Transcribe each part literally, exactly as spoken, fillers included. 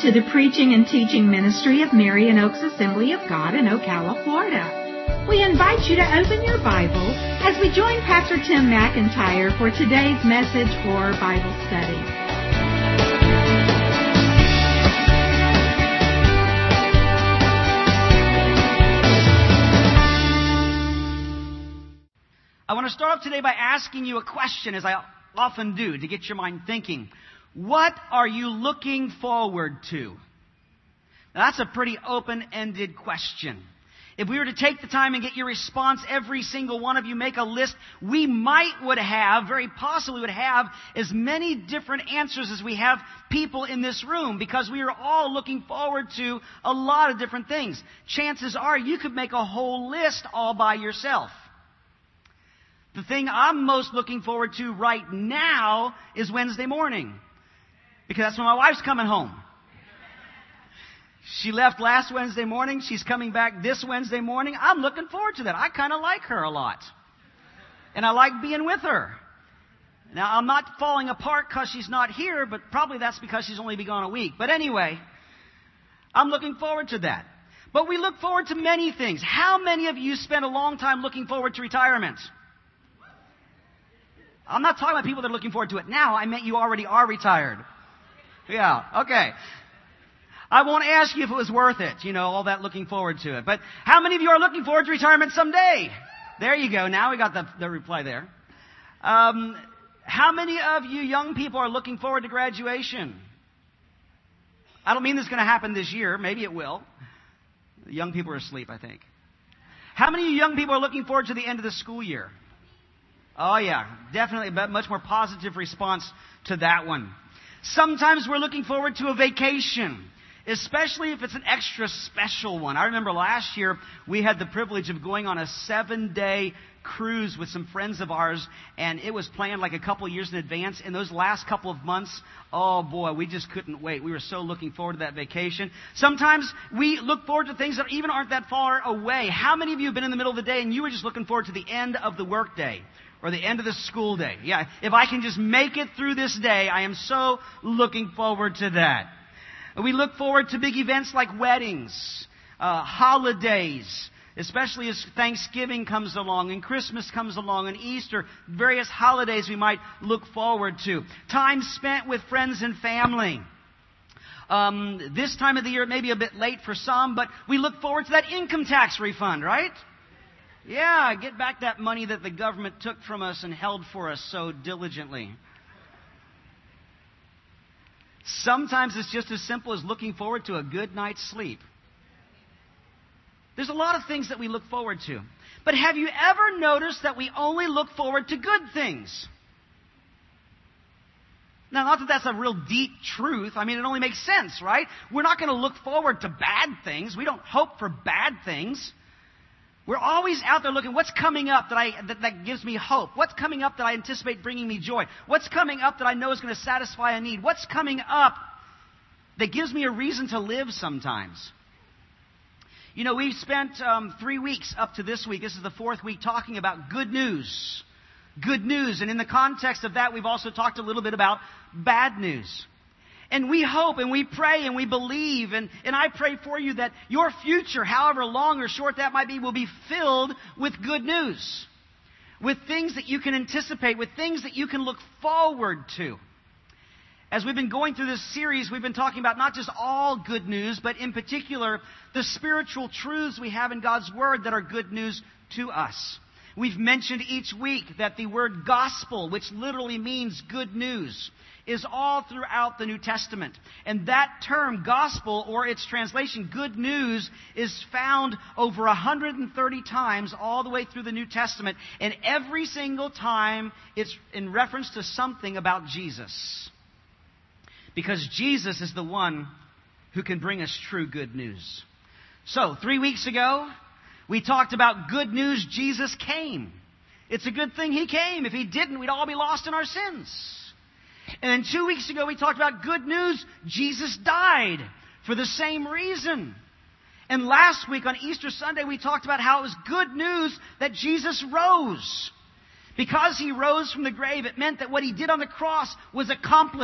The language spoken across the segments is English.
to the preaching and teaching ministry of Marion Oaks Assembly of God in Ocala, Florida. We invite you to open your Bible as we join Pastor Tim McIntyre for today's message or Bible study. I want to start off today by asking you a question, as I often do, to get your mind thinking. What are you looking forward to? Now, that's a pretty open-ended question. If we were to take the time and get your response, every single one of you make a list, we might would have, very possibly would have, as many different answers as we have people in this room, because we are all looking forward to a lot of different things. Chances are you could make a whole list all by yourself. The thing I'm most looking forward to right now is Wednesday morning, because that's when my wife's coming home. She left last Wednesday morning. She's coming back this Wednesday morning. I'm looking forward to that. I kind of like her a lot. And I like being with her. Now, I'm not falling apart because she's not here, but probably that's because she's only been gone a week. But anyway, I'm looking forward to that. But we look forward to many things. How many of you spend a long time looking forward to retirement? I'm not talking about people that are looking forward to it now. I meant you already are retired. Yeah, okay. I won't ask you if it was worth it, you know, all that looking forward to it. But how many of you are looking forward to retirement someday? There you go. Now we got the, the reply there. Um, how many of you young people are looking forward to graduation? I don't mean this is going to happen this year. Maybe it will. The young people are asleep, I think. How many of you young people are looking forward to the end of the school year? Oh, yeah, definitely a much more positive response to that one. Sometimes we're looking forward to a vacation, especially if it's an extra special one. I remember last year we had the privilege of going on a seven-day cruise with some friends of ours, and it was planned like a couple of years in advance. In those last couple of months, oh boy, we just couldn't wait. We were so looking forward to that vacation. Sometimes we look forward to things that even aren't that far away. How many of you have been in the middle of the day and you were just looking forward to the end of the workday? Or the end of the school day. Yeah, if I can just make it through this day, I am so looking forward to that. We look forward to big events like weddings, uh, holidays, especially as Thanksgiving comes along and Christmas comes along and Easter, various holidays we might look forward to. Time spent with friends and family. Um, this time of the year, it may be a bit late for some, but we look forward to that income tax refund, right? Yeah, get back that money that the government took from us and held for us so diligently. Sometimes it's just as simple as looking forward to a good night's sleep. There's a lot of things that we look forward to. But have you ever noticed that we only look forward to good things? Now, not that that's a real deep truth. I mean, it only makes sense, right? We're not going to look forward to bad things. We don't hope for bad things. We're always out there looking, what's coming up that, I, that, that gives me hope? What's coming up that I anticipate bringing me joy? What's coming up that I know is going to satisfy a need? What's coming up that gives me a reason to live sometimes? You know, we've spent um, three weeks up to this week. This is the fourth week talking about good news. Good news. And in the context of that, we've also talked a little bit about bad news. And we hope and we pray and we believe, and, and I pray for you that your future, however long or short that might be, will be filled with good news. With things that you can anticipate, with things that you can look forward to. As we've been going through this series, we've been talking about not just all good news, but in particular, the spiritual truths we have in God's Word that are good news to us. We've mentioned each week that the word gospel, which literally means good news, is all throughout the New Testament. And that term, gospel, or its translation, good news, is found over one hundred thirty times all the way through the New Testament. And every single time, it's in reference to something about Jesus. Because Jesus is the one who can bring us true good news. So, three weeks ago, we talked about good news. Jesus came. It's a good thing He came. If He didn't, we'd all be lost in our sins. And then two weeks ago, we talked about good news. Jesus died for the same reason. And last week on Easter Sunday, we talked about how it was good news that Jesus rose. Because He rose from the grave, it meant that what He did on the cross was accomplished.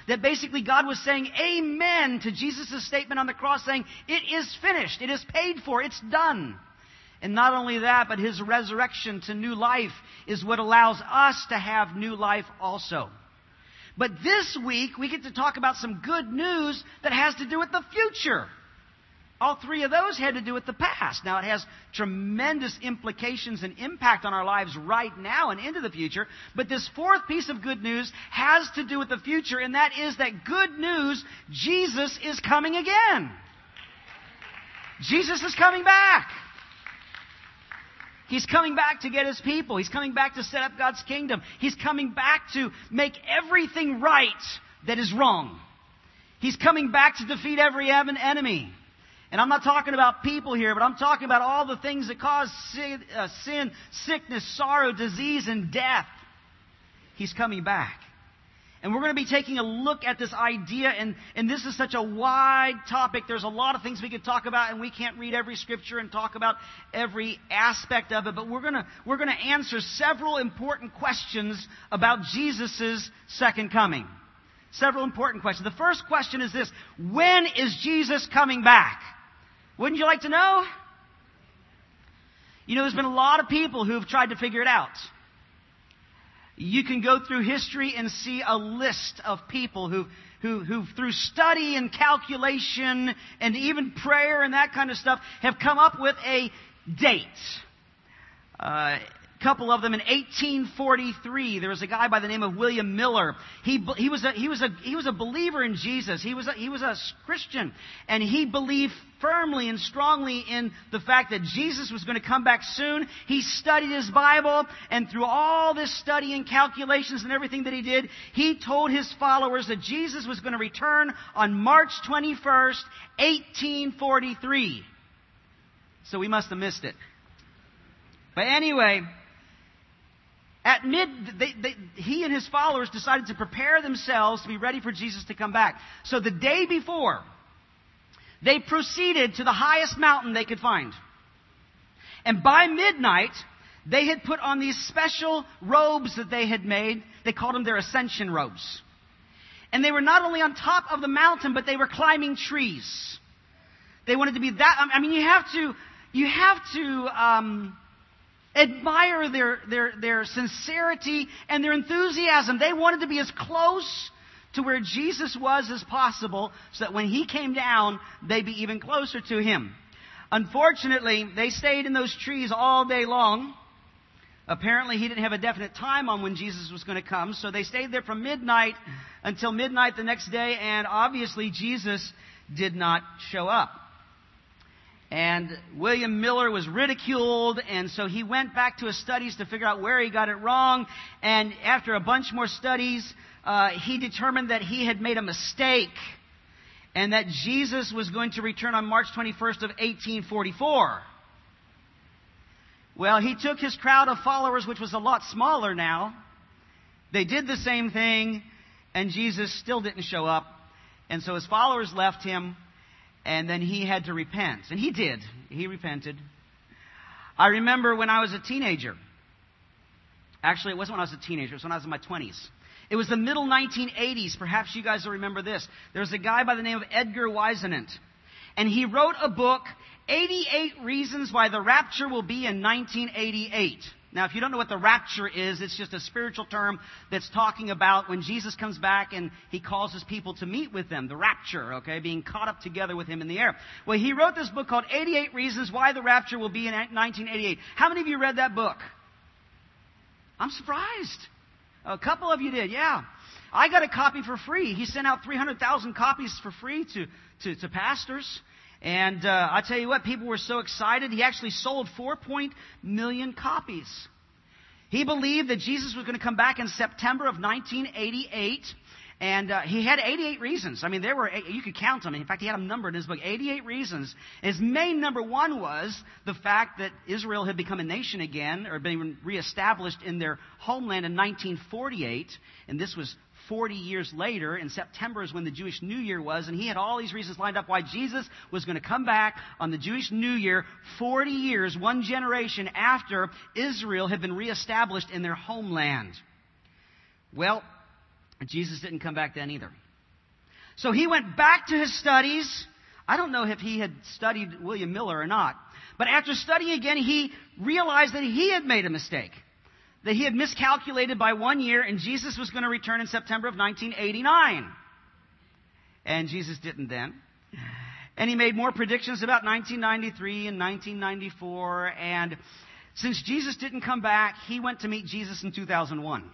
that basically God was saying amen to Jesus' statement on the cross, saying, it is finished, it is paid for, it's done. And not only that, but His resurrection to new life is what allows us to have new life also. But this week, we get to talk about some good news that has to do with the future. All three of those had to do with the past. Now, it has tremendous implications and impact on our lives right now and into the future. But this fourth piece of good news has to do with the future, and that is that good news, Jesus is coming again. Jesus is coming back. He's coming back to get His people. He's coming back to set up God's kingdom. He's coming back to make everything right that is wrong. He's coming back to defeat every enemy. And I'm not talking about people here, but I'm talking about all the things that cause sin, uh, sin, sickness, sorrow, disease, and death. He's coming back. And we're going to be taking a look at this idea, and, and this is such a wide topic. There's a lot of things we could talk about, and we can't read every scripture and talk about every aspect of it. But we're going to, we're going to answer several important questions about Jesus' second coming. Several important questions. The first question is this: when is Jesus coming back? Wouldn't you like to know? You know, there's been a lot of people who've tried to figure it out. You can go through history and see a list of people who, who, who through study and calculation and even prayer and that kind of stuff have come up with a date. Uh, A couple of them in eighteen forty-three. There was a guy by the name of William Miller. He he was a he was a he was a believer in Jesus. He was a, he was a Christian, and he believed firmly and strongly in the fact that Jesus was going to come back soon. He studied his Bible, and through all this study and calculations and everything that he did, he told his followers that Jesus was going to return on March twenty-first, eighteen forty-three. So we must have missed it. But anyway, at mid, they, they, he and his followers decided to prepare themselves to be ready for Jesus to come back. So the day before, they proceeded to the highest mountain they could find. And by midnight, they had put on these special robes that they had made. They called them their ascension robes. And they were not only on top of the mountain, but they were climbing trees. They wanted to be that. I mean, you have to, you have to, um, admire their, their, their sincerity and their enthusiasm. They wanted to be as close to where Jesus was as possible, so that when He came down, they'd be even closer to Him. Unfortunately, they stayed in those trees all day long. Apparently, He didn't have a definite time on when Jesus was going to come, so they stayed there from midnight until midnight the next day, and obviously Jesus did not show up. And William Miller was ridiculed, and so he went back to his studies to figure out where he got it wrong. And after a bunch more studies, uh, he determined that he had made a mistake, and that Jesus was going to return on March twenty-first of eighteen forty-four. Well, he took his crowd of followers, which was a lot smaller now. They did the same thing, and Jesus still didn't show up. And so his followers left him. And then he had to repent. And he did. He repented. I remember when I was a teenager. Actually, it wasn't when I was a teenager. It was when I was in my twenties. It was the middle nineteen eighties. Perhaps you guys will remember this. There was a guy by the name of Edgar Whisenant. And he wrote a book, eighty-eight Reasons Why the Rapture Will Be in nineteen eighty-eight. Now, if you don't know what the rapture is, it's just a spiritual term that's talking about when Jesus comes back and He calls His people to meet with them. The rapture, okay, being caught up together with Him in the air. Well, he wrote this book called eighty-eight Reasons Why the Rapture Will Be in nineteen eighty-eight. How many of you read that book? I'm surprised. A couple of you did, yeah. I got a copy for free. He sent out three hundred thousand copies for free to, to, to pastors. And uh, I tell you what, people were so excited. He actually sold four point million copies. He believed that Jesus was going to come back in September of nineteen eighty-eight. And uh, he had eighty-eight reasons. I mean, there were, you could count them. In fact, he had them numbered in his book, eighty-eight reasons. His main number one was the fact that Israel had become a nation again, or been reestablished in their homeland in nineteen forty-eight. And this was forty years later. In September is when the Jewish New Year was. And he had all these reasons lined up why Jesus was going to come back on the Jewish New Year forty years, one generation after Israel had been reestablished in their homeland. Well, Jesus didn't come back then either. So he went back to his studies. I don't know if he had studied William Miller or not. But after studying again, he realized that he had made a mistake. That he had miscalculated by one year, and Jesus was going to return in September of nineteen eighty-nine. And Jesus didn't then. And he made more predictions about nineteen ninety-three and nineteen ninety-four. And since Jesus didn't come back, he went to meet Jesus in two thousand one.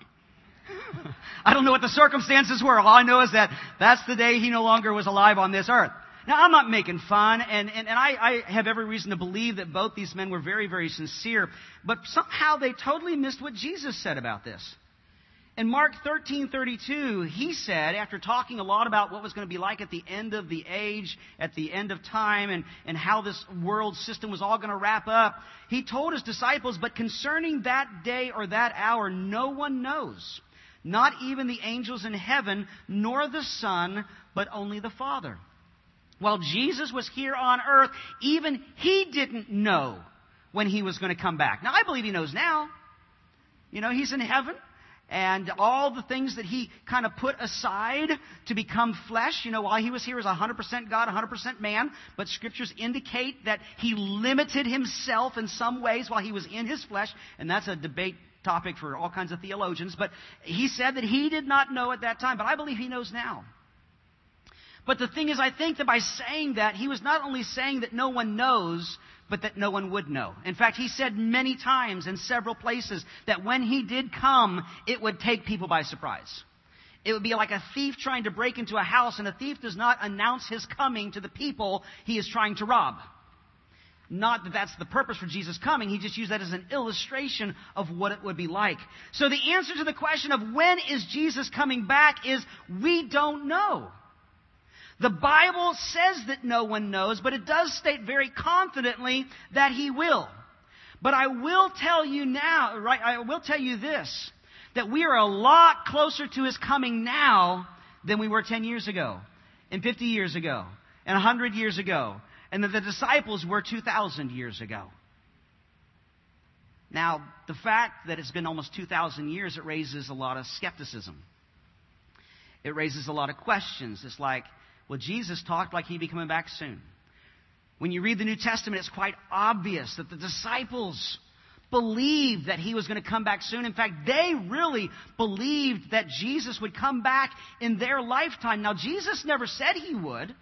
I don't know what the circumstances were. All I know is that that's the day he no longer was alive on this earth. Now, I'm not making fun, and, and, and I, I have every reason to believe that both these men were very, very sincere. But somehow they totally missed what Jesus said about this. In Mark thirteen thirty-two, he said, after talking a lot about what was going to be like at the end of the age, at the end of time, and, and how this world system was all going to wrap up, he told his disciples, but concerning that day or that hour, no one knows, not even the angels in heaven, nor the Son, but only the Father. While Jesus was here on earth, even he didn't know when he was going to come back. Now, I believe he knows now. You know, he's in heaven. And all the things that he kind of put aside to become flesh, you know, while he was here as one hundred percent God, one hundred percent man. But scriptures indicate that he limited himself in some ways while he was in his flesh. And that's a debate topic for all kinds of theologians. But he said that he did not know at that time. But I believe he knows now. But the thing is, I think that by saying that, he was not only saying that no one knows, but that no one would know. In fact, he said many times in several places that when he did come, it would take people by surprise. It would be like a thief trying to break into a house, and a thief does not announce his coming to the people he is trying to rob. Not that that's the purpose for Jesus coming. He just used that as an illustration of what it would be like. So the answer to the question of when is Jesus coming back is we don't know. The Bible says that no one knows, but it does state very confidently that he will. But I will tell you now, right, I will tell you this, that we are a lot closer to his coming now than we were ten years ago, and fifty years ago, and one hundred years ago, and that the disciples were two thousand years ago. Now, the fact that it's been almost two thousand years, it raises a lot of skepticism. It raises a lot of questions. It's like, well, Jesus talked like he'd be coming back soon. When you read the New Testament, it's quite obvious that the disciples believed that he was going to come back soon. In fact, they really believed that Jesus would come back in their lifetime. Now, Jesus never said he would.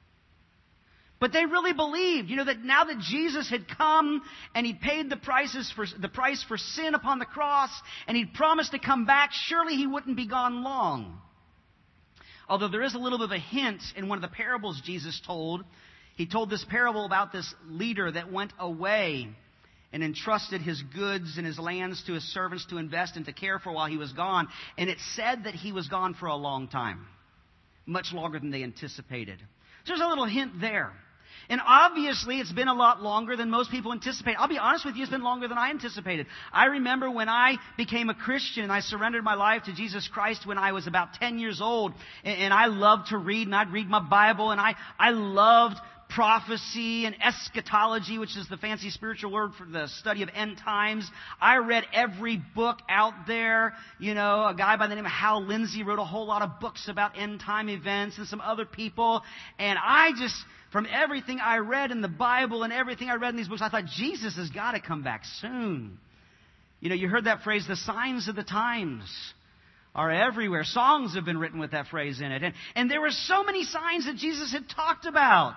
But they really believed, you know, that now that Jesus had come and he paid the prices for the price for sin upon the cross, and he'd promised to come back, surely he wouldn't be gone long. Although there is a little bit of a hint in one of the parables Jesus told. He told this parable about this leader that went away and entrusted his goods and his lands to his servants to invest and to care for while he was gone. And it said that he was gone for a long time, much longer than they anticipated. So there's a little hint there. And obviously, it's been a lot longer than most people anticipate. I'll be honest with you, it's been longer than I anticipated. I remember when I became a Christian and I surrendered my life to Jesus Christ when I was about ten years old. And, and I loved to read, and I'd read my Bible, and I, I loved prophecy and eschatology, which is the fancy spiritual word for the study of end times. I read every book out there. You know, a guy by the name of Hal Lindsey wrote a whole lot of books about end time events, and some other people. And I just... From everything I read in the Bible and everything I read in these books, I thought, Jesus has got to come back soon. You know, you heard that phrase, the signs of the times are everywhere. Songs have been written with that phrase in it. And, and there were so many signs that Jesus had talked about.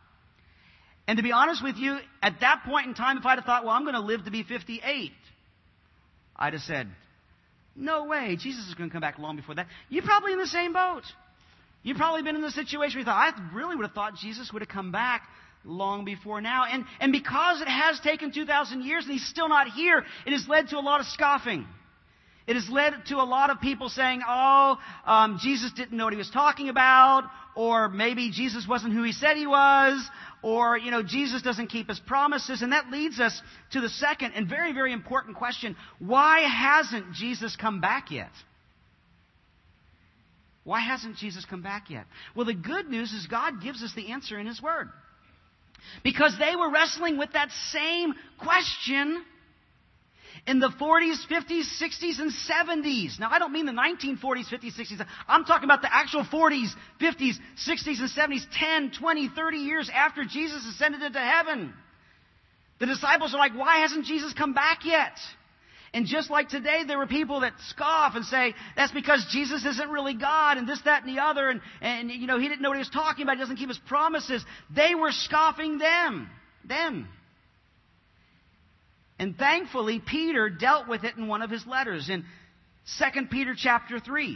And to be honest with you, at that point in time, if I'd have thought, well, I'm going to live to be fifty-eight, I'd have said, no way, Jesus is going to come back long before that. You're probably in the same boat. You've probably been in the situation where you thought, I really would have thought Jesus would have come back long before now. And, and because it has taken two thousand years and he's still not here, it has led to a lot of scoffing. It has led to a lot of people saying, oh, um, Jesus didn't know what he was talking about, or maybe Jesus wasn't who he said he was, or, you know, Jesus doesn't keep his promises. And that leads us to the second and very, very important question. Why hasn't Jesus come back yet? Why hasn't Jesus come back yet? Well, the good news is God gives us the answer in his word. Because they were wrestling with that same question in the forties, fifties, sixties, and seventies. Now, I don't mean the nineteen forties, fifties, sixties. I'm talking about the actual forties, fifties, sixties, and seventies, ten, twenty, thirty years after Jesus ascended into heaven. The disciples are like, why hasn't Jesus come back yet? And just like today, there were people that scoff and say, that's because Jesus isn't really God, and this, that, and the other, and, and you know, he didn't know what he was talking about, he doesn't keep his promises. They were scoffing them. Them. And thankfully, Peter dealt with it in one of his letters, in Second Peter chapter three.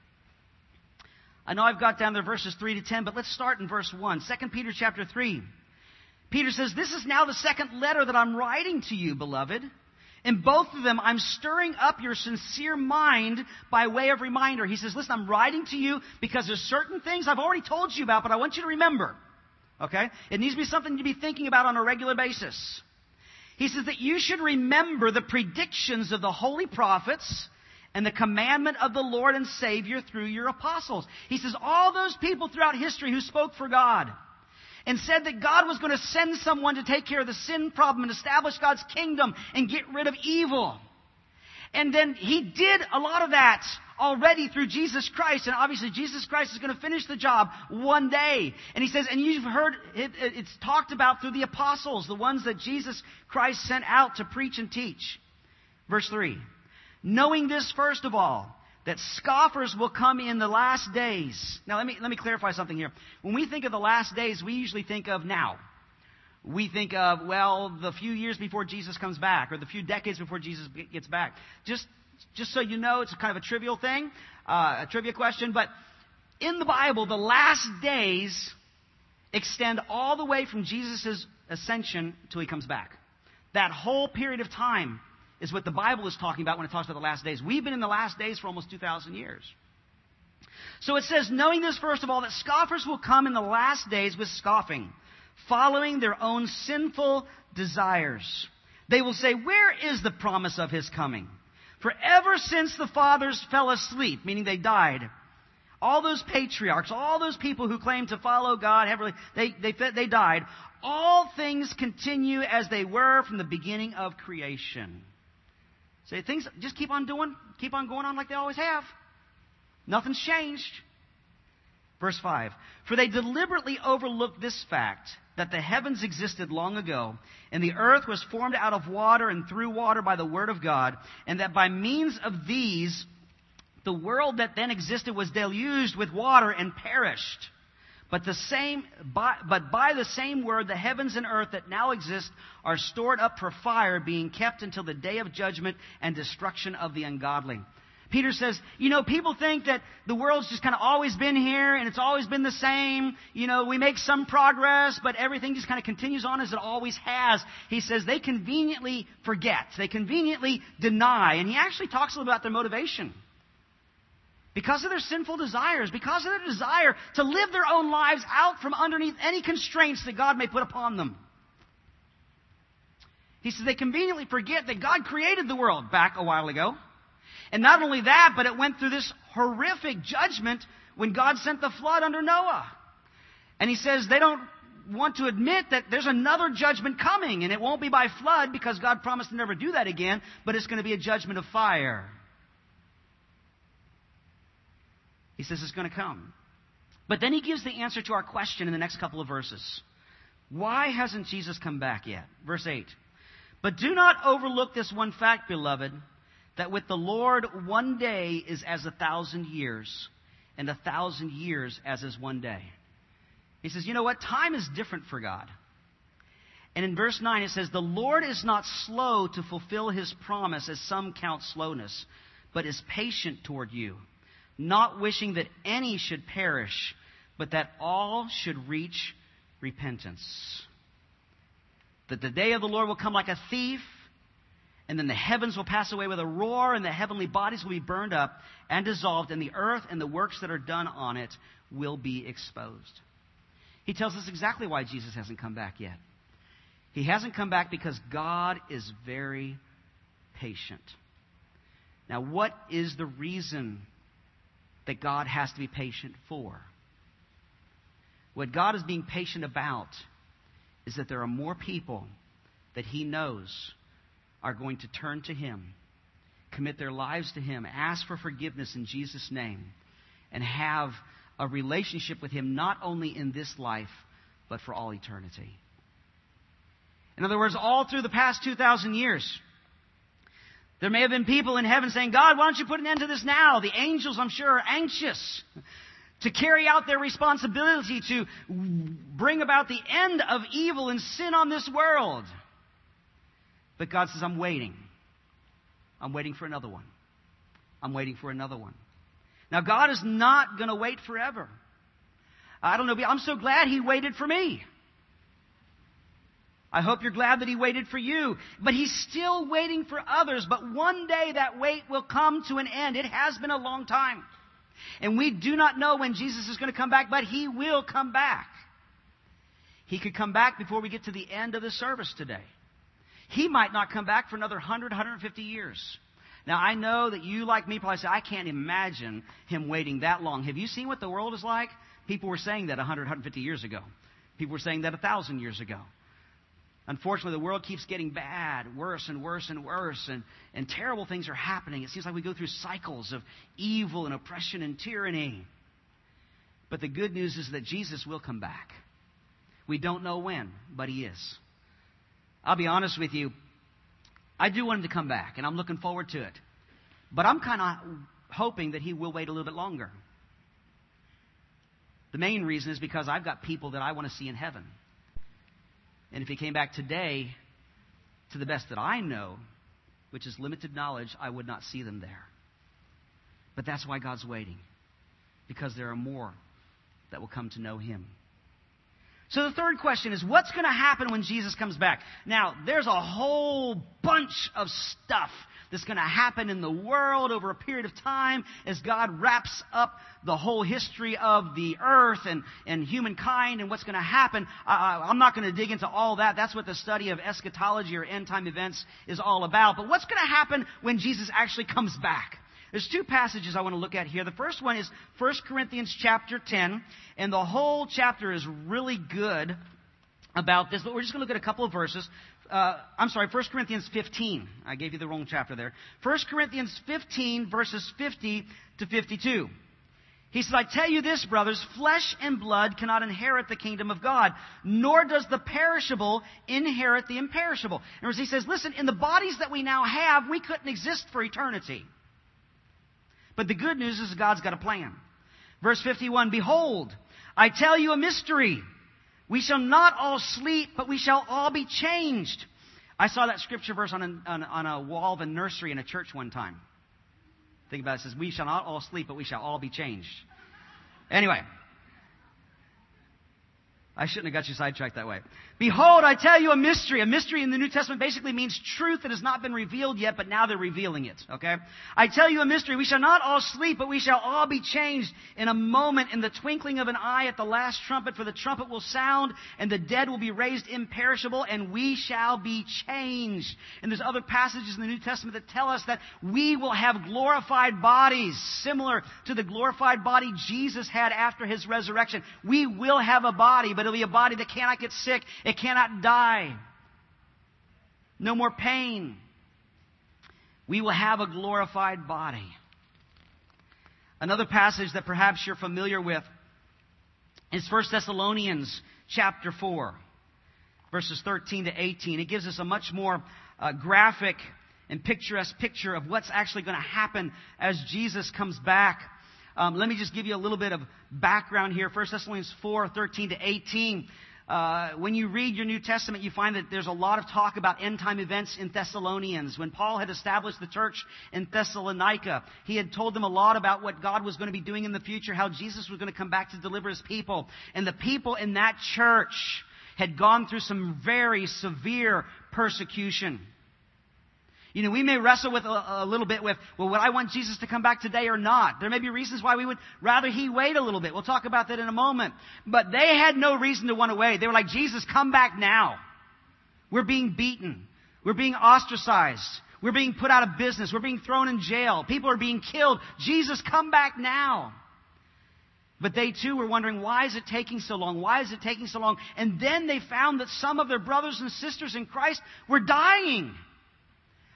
I know I've got down there verses three to ten, but let's start in verse one. Second Peter chapter three. Peter says, this is now the second letter that I'm writing to you, beloved. In both of them, I'm stirring up your sincere mind by way of reminder. He says, listen, I'm writing to you because there's certain things I've already told you about, but I want you to remember. Okay? It needs to be something to be thinking about on a regular basis. He says that you should remember the predictions of the holy prophets and the commandment of the Lord and Savior through your apostles. He says all those people throughout history who spoke for God and said that God was going to send someone to take care of the sin problem and establish God's kingdom and get rid of evil. And then He did a lot of that already through Jesus Christ. And obviously Jesus Christ is going to finish the job one day. And He says, and you've heard it, it's talked about through the apostles, the ones that Jesus Christ sent out to preach and teach. Verse three. Knowing this first of all, that scoffers will come in the last days. Now, let me, let me clarify something here. When we think of the last days, we usually think of now. We think of, well, the few years before Jesus comes back, or the few decades before Jesus gets back. Just, just so you know, it's kind of a trivial thing, uh, a trivia question, but in the Bible, the last days extend all the way from Jesus' ascension till He comes back. That whole period of time is what the Bible is talking about when it talks about the last days. We've been in the last days for almost two thousand years. So it says, knowing this first of all, that scoffers will come in the last days with scoffing, following their own sinful desires. They will say, where is the promise of His coming? For ever since the fathers fell asleep, meaning they died, all those patriarchs, all those people who claimed to follow God heavily, they, they, they died. All things continue as they were from the beginning of creation. So things just keep on doing, keep on going on like they always have. Nothing's changed. Verse five. For they deliberately overlooked this fact, that the heavens existed long ago, and the earth was formed out of water and through water by the word of God, and that by means of these, the world that then existed was deluged with water and perished. But the same, by, but by the same word, the heavens and earth that now exist are stored up for fire, being kept until the day of judgment and destruction of the ungodly. Peter says, you know, people think that the world's just kind of always been here and it's always been the same. You know, we make some progress, but everything just kind of continues on as it always has. He says they conveniently forget. They conveniently deny. And he actually talks a little about their motivation. Because of their sinful desires, because of their desire to live their own lives out from underneath any constraints that God may put upon them. He says they conveniently forget that God created the world back a while ago. And not only that, but it went through this horrific judgment when God sent the flood under Noah. And he says they don't want to admit that there's another judgment coming. And it won't be by flood because God promised to never do that again. But it's going to be a judgment of fire. He says it's going to come. But then he gives the answer to our question in the next couple of verses. Why hasn't Jesus come back yet? Verse eight. But do not overlook this one fact, beloved, that with the Lord one day is as a thousand years, and a thousand years as is one day. He says, you know what? Time is different for God. And in verse nine it says, the Lord is not slow to fulfill His promise, as some count slowness, but is patient toward you, not wishing that any should perish, but that all should reach repentance. That the day of the Lord will come like a thief, and then the heavens will pass away with a roar, and the heavenly bodies will be burned up and dissolved, and the earth and the works that are done on it will be exposed. He tells us exactly why Jesus hasn't come back yet. He hasn't come back because God is very patient. Now, what is the reason that God has to be patient for? What God is being patient about is that there are more people that He knows are going to turn to Him, commit their lives to Him, ask for forgiveness in Jesus' name, and have a relationship with Him not only in this life, but for all eternity. In other words, all through the past two thousand years, there may have been people in heaven saying, God, why don't you put an end to this now? The angels, I'm sure, are anxious to carry out their responsibility to bring about the end of evil and sin on this world. But God says, I'm waiting. I'm waiting for another one. I'm waiting for another one. Now, God is not going to wait forever. I don't know. I'm so glad He waited for me. I hope you're glad that He waited for you. But He's still waiting for others. But one day that wait will come to an end. It has been a long time. And we do not know when Jesus is going to come back, but He will come back. He could come back before we get to the end of the service today. He might not come back for another one hundred, one hundred fifty years. Now, I know that you, like me, probably say, I can't imagine Him waiting that long. Have you seen what the world is like? People were saying that one hundred, one hundred fifty years ago. People were saying that one thousand years ago. Unfortunately, the world keeps getting bad, worse and worse and worse, and, and terrible things are happening. It seems like we go through cycles of evil and oppression and tyranny. But the good news is that Jesus will come back. We don't know when, but He is. I'll be honest with you, I do want Him to come back, and I'm looking forward to it. But I'm kind of hoping that He will wait a little bit longer. The main reason is because I've got people that I want to see in heaven. And if He came back today, to the best that I know, which is limited knowledge, I would not see them there. But that's why God's waiting. Because there are more that will come to know Him. So the third question is, what's going to happen when Jesus comes back? Now, there's a whole bunch of stuff that's going to happen in the world over a period of time as God wraps up the whole history of the earth and, and humankind and what's going to happen. Uh, I'm not going to dig into all that. That's what the study of eschatology or end-time events is all about. But what's going to happen when Jesus actually comes back? There's two passages I want to look at here. The first one is First Corinthians chapter ten, and the whole chapter is really good about this, but we're just going to look at a couple of verses. Uh, I'm sorry, First Corinthians fifteen. I gave you the wrong chapter there. First Corinthians fifteen, verses fifty to fifty-two. He says, I tell you this, brothers, flesh and blood cannot inherit the kingdom of God, nor does the perishable inherit the imperishable. In other words, he says, listen, in the bodies that we now have, we couldn't exist for eternity. But the good news is God's got a plan. Verse fifty-one, behold, I tell you a mystery. We shall not all sleep, but we shall all be changed. I saw that scripture verse on a, on, on a wall of a nursery in a church one time. Think about it. It says, we shall not all sleep, but we shall all be changed. Anyway. I shouldn't have got you sidetracked that way. Behold, I tell you a mystery. A mystery in the New Testament basically means truth that has not been revealed yet, but now they're revealing it. Okay? I tell you a mystery. We shall not all sleep, but we shall all be changed in a moment, in the twinkling of an eye at the last trumpet. For the trumpet will sound, and the dead will be raised imperishable, and we shall be changed. And there's other passages in the New Testament that tell us that we will have glorified bodies, similar to the glorified body Jesus had after His resurrection. We will have a body, but it'll be a body that cannot get sick. It cannot die. No more pain. We will have a glorified body. Another passage that perhaps you're familiar with is First Thessalonians chapter four, verses thirteen to eighteen. It gives us a much more uh, graphic and picturesque picture of what's actually going to happen as Jesus comes back. Um, let me just give you a little bit of background here. First Thessalonians four, thirteen to eighteen. Uh, when you read your New Testament, you find that there's a lot of talk about end-time events in Thessalonians. When Paul had established the church in Thessalonica, he had told them a lot about what God was going to be doing in the future, how Jesus was going to come back to deliver His people. And the people in that church had gone through some very severe persecution. You know, we may wrestle with a, a little bit with, well, would I want Jesus to come back today or not? There may be reasons why we would rather He wait a little bit. We'll talk about that in a moment. But they had no reason to want to wait. They were like, Jesus, come back now. We're being beaten. We're being ostracized. We're being put out of business. We're being thrown in jail. People are being killed. Jesus, come back now. But they too were wondering, why is it taking so long? Why is it taking so long? And then they found that some of their brothers and sisters in Christ were dying.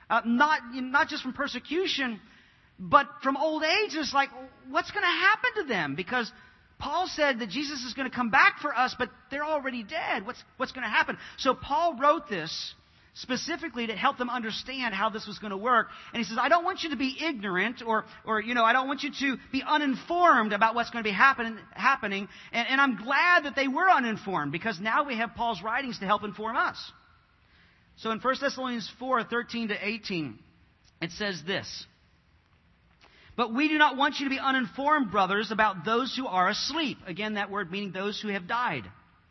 Uh, not, not just from persecution, but from old age. It's like, what's going to happen to them? Because Paul said that Jesus is going to come back for us, but they're already dead. What's, what's going to happen? So Paul wrote this specifically to help them understand how this was going to work. And he says, I don't want you to be ignorant or, or you know, I don't want you to be uninformed about what's going to be happen, happening. And, and I'm glad that they were uninformed, because now we have Paul's writings to help inform us. So in First Thessalonians four, thirteen to eighteen, it says this. But we do not want you to be uninformed, brothers, about those who are asleep. Again, that word meaning those who have died.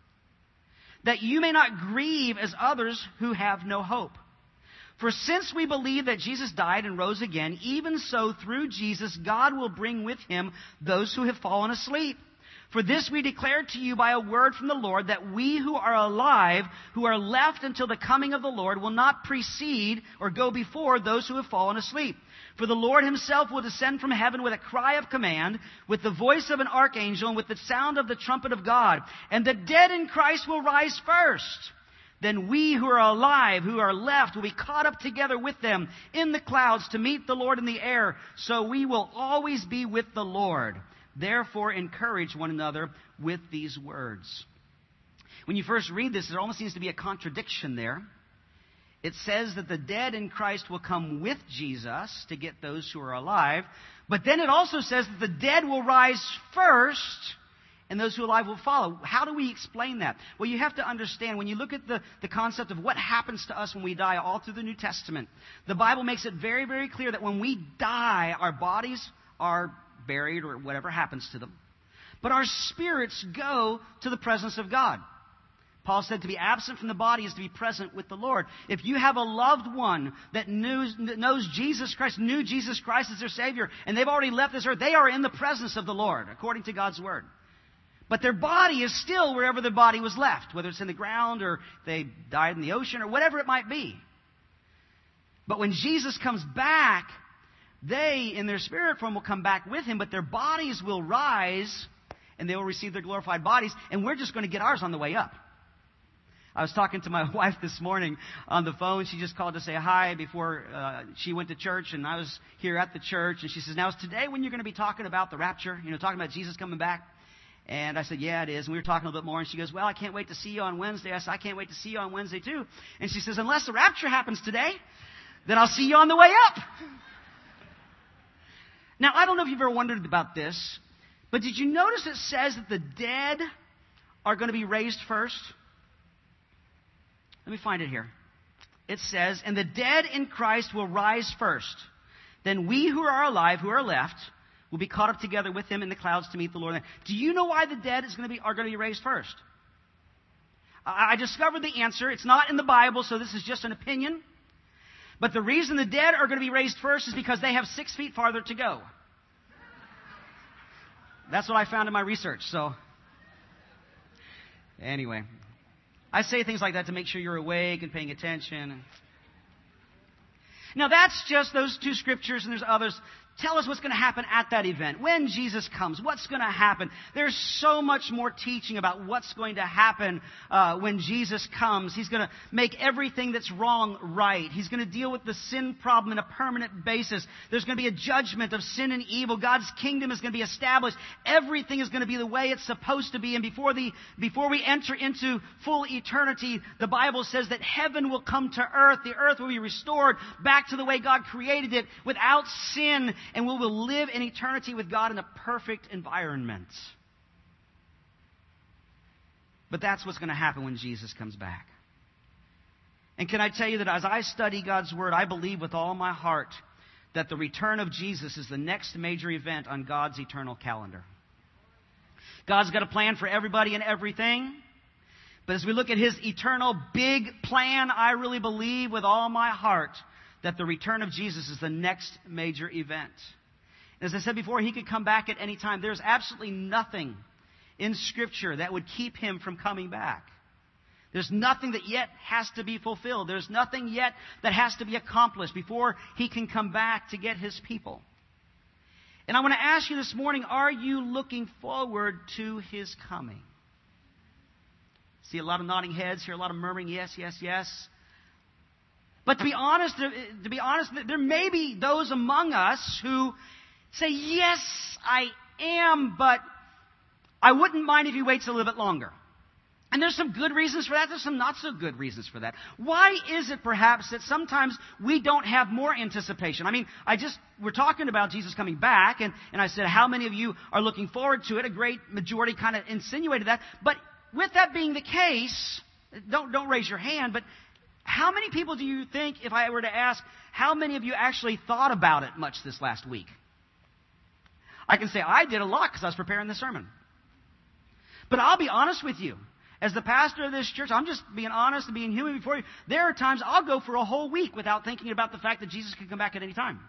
That you may not grieve as others who have no hope. For since we believe that Jesus died and rose again, even so through Jesus God will bring with him those who have fallen asleep. For this we declare to you by a word from the Lord, that we who are alive, who are left until the coming of the Lord, will not precede or go before those who have fallen asleep. For the Lord himself will descend from heaven with a cry of command, with the voice of an archangel, and with the sound of the trumpet of God. And the dead in Christ will rise first. Then we who are alive, who are left, will be caught up together with them in the clouds to meet the Lord in the air. So we will always be with the Lord. Therefore, encourage one another with these words. When you first read this, there almost seems to be a contradiction there. It says that the dead in Christ will come with Jesus to get those who are alive. But then it also says that the dead will rise first and those who are alive will follow. How do we explain that? Well, you have to understand, when you look at the, the concept of what happens to us when we die all through the New Testament, the Bible makes it very, very clear that when we die, our bodies are buried or whatever happens to them. But our spirits go to the presence of God. Paul said to be absent from the body is to be present with the Lord. If you have a loved one that knows, knows Jesus Christ, knew Jesus Christ as their Savior, and they've already left this earth, they are in the presence of the Lord, according to God's Word. But their body is still wherever their body was left, whether it's in the ground or they died in the ocean or whatever it might be. But when Jesus comes back, they, in their spirit form, will come back with him, but their bodies will rise and they will receive their glorified bodies, and we're just going to get ours on the way up. I was talking to my wife this morning on the phone. She just called to say hi before uh, she went to church, and I was here at the church. And she says, now is today when you're going to be talking about the rapture, you know, talking about Jesus coming back? And I said, yeah, it is. And we were talking a little bit more, and she goes, well, I can't wait to see you on Wednesday. I said, I can't wait to see you on Wednesday too. And she says, unless the rapture happens today, then I'll see you on the way up. Now, I don't know if you've ever wondered about this, but did you notice it says that the dead are going to be raised first? Let me find it here. It says, and the dead in Christ will rise first. Then we who are alive, who are left, will be caught up together with him in the clouds to meet the Lord. Do you know why the dead is going to be, are going to be raised first? I, I discovered the answer. It's not in the Bible, so this is just an opinion. But the reason the dead are going to be raised first is because they have six feet farther to go. That's what I found in my research. So, anyway, I say things like that to make sure you're awake and paying attention. Now, that's just those two scriptures, and there's others. Tell us what's going to happen at that event. When Jesus comes, what's going to happen? There's so much more teaching about what's going to happen uh, when Jesus comes. He's going to make everything that's wrong right. He's going to deal with the sin problem on a permanent basis. There's going to be a judgment of sin and evil. God's kingdom is going to be established. Everything is going to be the way it's supposed to be. And before the before we enter into full eternity, the Bible says that heaven will come to earth. The earth will be restored back to the way God created it, without sin. And we will live in eternity with God in a perfect environment. But that's what's going to happen when Jesus comes back. And can I tell you that as I study God's Word, I believe with all my heart that the return of Jesus is the next major event on God's eternal calendar. God's got a plan for everybody and everything. But as we look at His eternal big plan, I really believe with all my heart that the return of Jesus is the next major event. As I said before, He could come back at any time. There's absolutely nothing in Scripture that would keep Him from coming back. There's nothing that yet has to be fulfilled. There's nothing yet that has to be accomplished before He can come back to get His people. And I want to ask you this morning, are you looking forward to His coming? See a lot of nodding heads, hear a lot of murmuring, yes, yes, yes. But to be honest, to be honest, there may be those among us who say, yes, I am, but I wouldn't mind if he waits a little bit longer. And there's some good reasons for that. There's some not so good reasons for that. Why is it perhaps that sometimes we don't have more anticipation? I mean, I just, we're talking about Jesus coming back, and, and I said, how many of you are looking forward to it? A great majority kind of insinuated that. But with that being the case, don't, don't raise your hand, but how many people do you think, if I were to ask, how many of you actually thought about it much this last week? I can say I did a lot because I was preparing the sermon. But I'll be honest with you. As the pastor of this church, I'm just being honest and being human before you. There are times I'll go for a whole week without thinking about the fact that Jesus could come back at any time.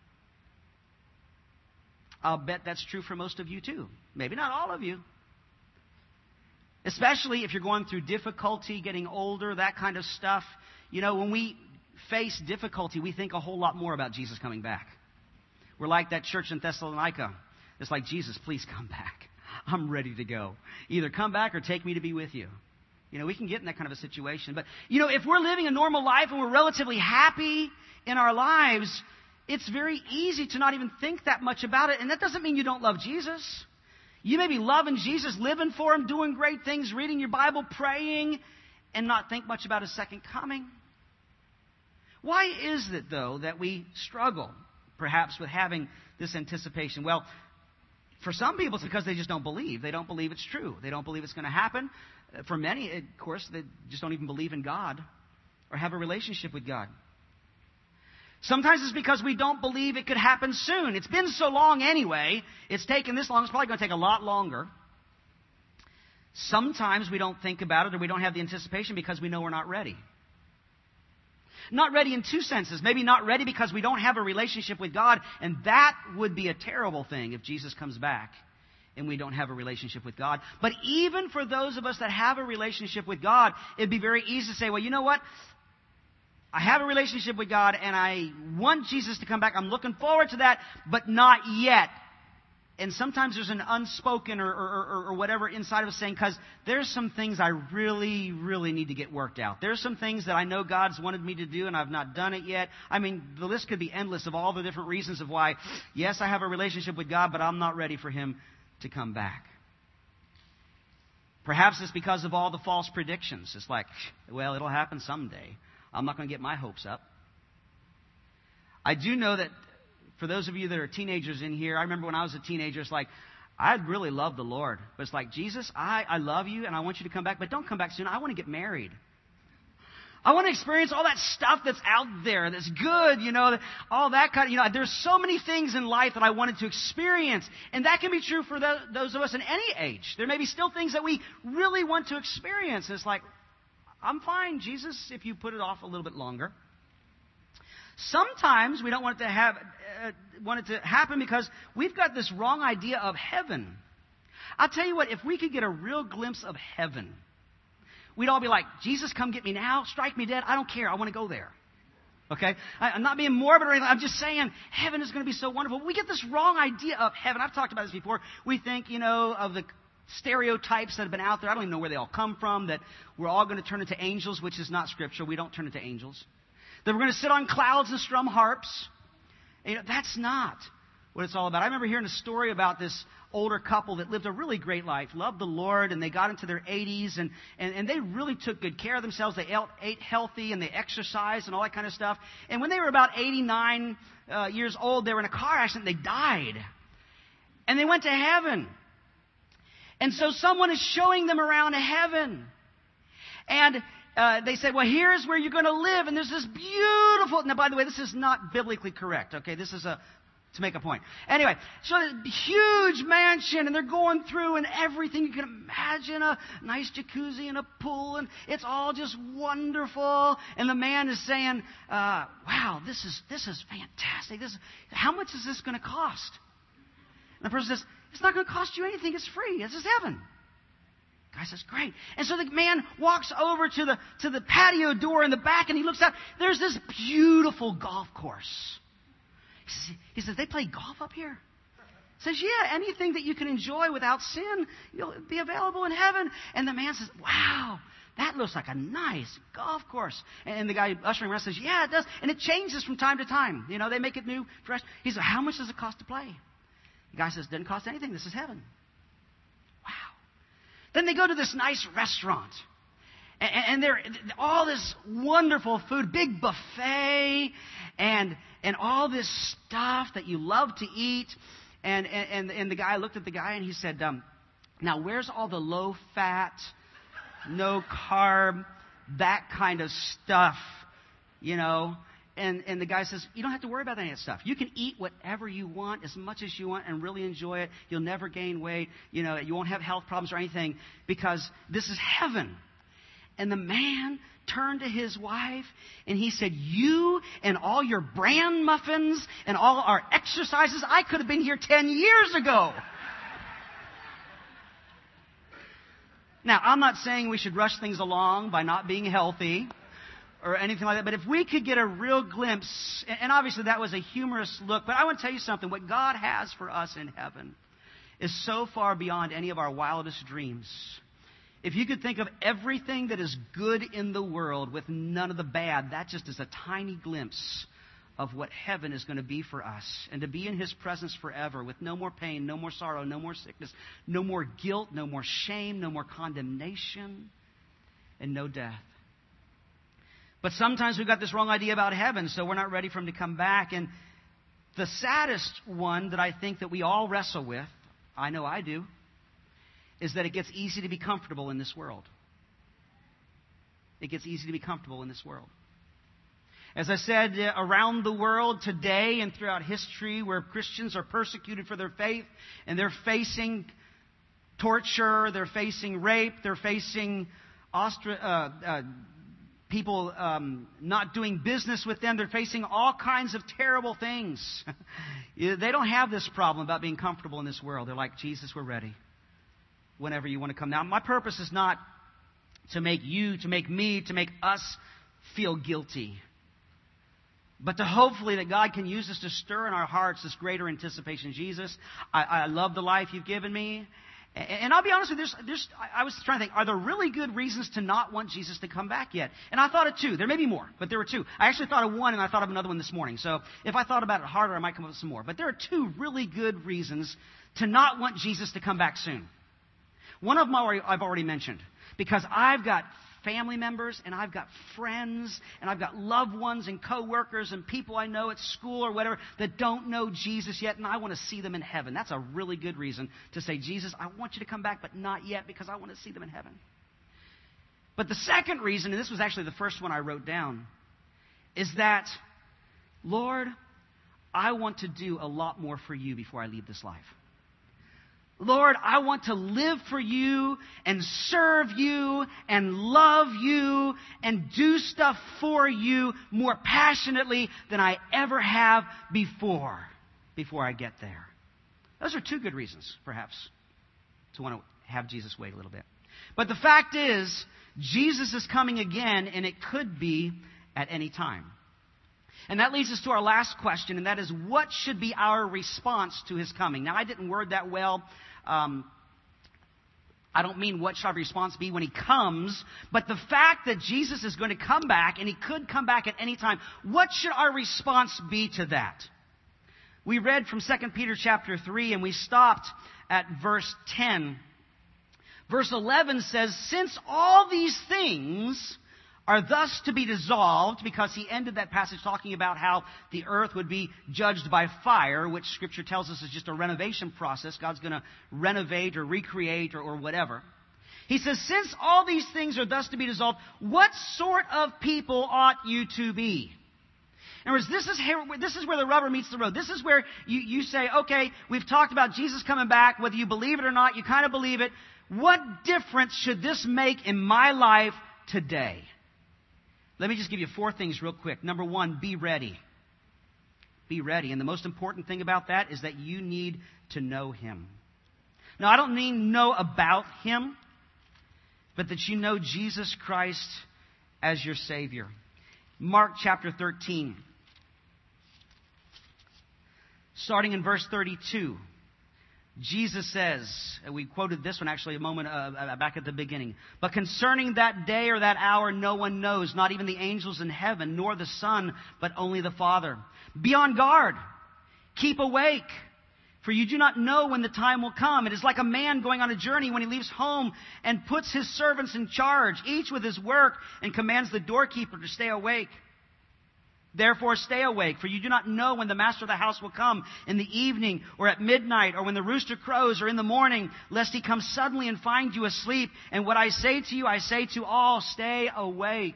I'll bet that's true for most of you too. Maybe not all of you. Especially if you're going through difficulty, getting older, that kind of stuff. You know, when we face difficulty, we think a whole lot more about Jesus coming back. We're like that church in Thessalonica. It's like, Jesus, please come back. I'm ready to go. Either come back or take me to be with you. You know, we can get in that kind of a situation. But, you know, if we're living a normal life and we're relatively happy in our lives, it's very easy to not even think that much about it. And that doesn't mean you don't love Jesus. You may be loving Jesus, living for Him, doing great things, reading your Bible, praying, and not think much about His second coming. Why is it, though, that we struggle, perhaps, with having this anticipation? Well, for some people, it's because they just don't believe. They don't believe it's true. They don't believe it's going to happen. For many, of course, they just don't even believe in God or have a relationship with God. Sometimes it's because we don't believe it could happen soon. It's been so long anyway. It's taken this long. It's probably going to take a lot longer. Sometimes we don't think about it or we don't have the anticipation because we know we're not ready. Not ready in two senses. Maybe not ready because we don't have a relationship with God, and that would be a terrible thing if Jesus comes back and we don't have a relationship with God. But even for those of us that have a relationship with God, it'd be very easy to say, well, you know what? I have a relationship with God, and I want Jesus to come back. I'm looking forward to that, but not yet. And sometimes there's an unspoken or, or, or, or whatever inside of us saying, because there's some things I really, really need to get worked out. There's some things that I know God's wanted me to do and I've not done it yet. I mean, the list could be endless of all the different reasons of why, yes, I have a relationship with God, but I'm not ready for Him to come back. Perhaps it's because of all the false predictions. It's like, well, it'll happen someday. I'm not going to get my hopes up. I do know that for those of you that are teenagers in here, I remember when I was a teenager, it's like, I really love the Lord. But it's like, Jesus, I, I love you and I want you to come back, but don't come back soon. I want to get married. I want to experience all that stuff that's out there that's good, you know, all that kind of, you know, there's so many things in life that I wanted to experience. And that can be true for the, those of us in any age. There may be still things that we really want to experience. And it's like, I'm fine, Jesus, if you put it off a little bit longer. Sometimes we don't want it to have uh, want it to happen because we've got this wrong idea of heaven. I'll tell you what, if we could get a real glimpse of heaven, we'd all be like, Jesus, come get me now, strike me dead, I don't care, I want to go there. Okay? I, I'm not being morbid or anything, I'm just saying heaven is going to be so wonderful. We get this wrong idea of heaven. I've talked about this before. We think, you know, of the stereotypes that have been out there. I don't even know where they all come from, that we're all going to turn into angels, which is not scriptural. We don't turn into angels. That we're going to sit on clouds and strum harps. And, you know, that's not what it's all about. I remember hearing a story about this older couple that lived a really great life, loved the Lord, and they got into their eighties, and, and, and they really took good care of themselves. They ate, ate healthy, and they exercised and all that kind of stuff. And when they were about eighty-nine uh, years old, they were in a car accident. They died. And they went to heaven. And so someone is showing them around heaven. And Uh, they said, well, here's where you're going to live, and there's this beautiful... Now, by the way, this is not biblically correct, okay? This is a to make a point. Anyway, so this huge mansion, and they're going through, and everything you can imagine, a nice jacuzzi and a pool, and it's all just wonderful. And the man is saying, uh, wow, this is this is fantastic. This is, how much is this going to cost? And the person says, it's not going to cost you anything. It's free. This is heaven. Guy says, great. And so the man walks over to the to the patio door in the back, and he looks out. There's this beautiful golf course. He says, he says they play golf up here? He says, yeah, anything that you can enjoy without sin, you'll be available in heaven. And the man says, wow, that looks like a nice golf course. And the guy ushering around says, yeah, it does. And it changes from time to time. You know, they make it new, fresh. He says, how much does it cost to play? The guy says, doesn't cost anything. This is heaven. Wow. Then they go to this nice restaurant. And, and they're all this wonderful food, big buffet, and and all this stuff that you love to eat. And and, and the guy looked at the guy and he said, um, now where's all the low fat, no carb, that kind of stuff, you know? And and the guy says, you don't have to worry about any of that stuff. You can eat whatever you want, as much as you want, and really enjoy it. You'll never gain weight. You know, you won't have health problems or anything, because this is heaven. And the man turned to his wife and he said, you and all your bran muffins and all our exercises, I could have been here ten years ago. Now, I'm not saying we should rush things along by not being healthy or anything like that, but if we could get a real glimpse, and obviously that was a humorous look, but I want to tell you something. What God has for us in heaven is so far beyond any of our wildest dreams. If you could think of everything that is good in the world with none of the bad, that just is a tiny glimpse of what heaven is going to be for us. And to be in His presence forever with no more pain, no more sorrow, no more sickness, no more guilt, no more shame, no more condemnation, and no death. But sometimes we've got this wrong idea about heaven, so we're not ready for Him to come back. And the saddest one that I think that we all wrestle with, I know I do, is that it gets easy to be comfortable in this world. It gets easy to be comfortable in this world. As I said, uh, around the world today and throughout history, where Christians are persecuted for their faith, and they're facing torture, they're facing rape, they're facing ostra- uh, uh, people um, not doing business with them, they're facing all kinds of terrible things. They don't have this problem about being comfortable in this world. They're like, Jesus, we're ready. Whenever you want to come. Now, my purpose is not to make you, to make me, to make us feel guilty, but to hopefully that God can use us to stir in our hearts this greater anticipation. Jesus, I, I love the life You've given me. And, and I'll be honest with you, there's, there's, I was trying to think, are there really good reasons to not want Jesus to come back yet? And I thought of two. There may be more, but there were two. I actually thought of one, and I thought of another one this morning. So if I thought about it harder, I might come up with some more. But there are two really good reasons to not want Jesus to come back soon. One of them I've already mentioned, because I've got family members and I've got friends and I've got loved ones and coworkers and people I know at school or whatever that don't know Jesus yet, and I want to see them in heaven. That's a really good reason to say, Jesus, I want You to come back, but not yet, because I want to see them in heaven. But the second reason, and this was actually the first one I wrote down, is that, Lord, I want to do a lot more for You before I leave this life. Lord, I want to live for You and serve You and love You and do stuff for You more passionately than I ever have before, before I get there. Those are two good reasons, perhaps, to want to have Jesus wait a little bit. But the fact is, Jesus is coming again, and it could be at any time. And that leads us to our last question, and that is, what should be our response to His coming? Now, I didn't word that well. Um, I don't mean what should our response be when He comes, but the fact that Jesus is going to come back, and He could come back at any time, what should our response be to that? We read from Second Peter chapter three, and we stopped at verse ten. Verse eleven says, since all these things are thus to be dissolved, because he ended that passage talking about how the earth would be judged by fire, which Scripture tells us is just a renovation process. God's going to renovate or recreate or, or whatever. He says, since all these things are thus to be dissolved, what sort of people ought you to be? In other words, this is, here, this is where the rubber meets the road. This is where you, you say, okay, we've talked about Jesus coming back. Whether you believe it or not, you kind of believe it. What difference should this make in my life today? Let me just give you four things real quick. Number one, be ready. Be ready. And the most important thing about that is that you need to know Him. Now, I don't mean know about Him, but that you know Jesus Christ as your Savior. Mark chapter thirteen, starting in verse thirty-two. Jesus says, and we quoted this one actually a moment uh, back at the beginning, but concerning that day or that hour no one knows, not even the angels in heaven, nor the Son, but only the Father. Be on guard. Keep awake. For you do not know when the time will come. It is like a man going on a journey when he leaves home and puts his servants in charge, each with his work, and commands the doorkeeper to stay awake. Therefore stay awake, for you do not know when the master of the house will come, in the evening, or at midnight, or when the rooster crows, or in the morning, lest he come suddenly and find you asleep. And what I say to you, I say to all, stay awake.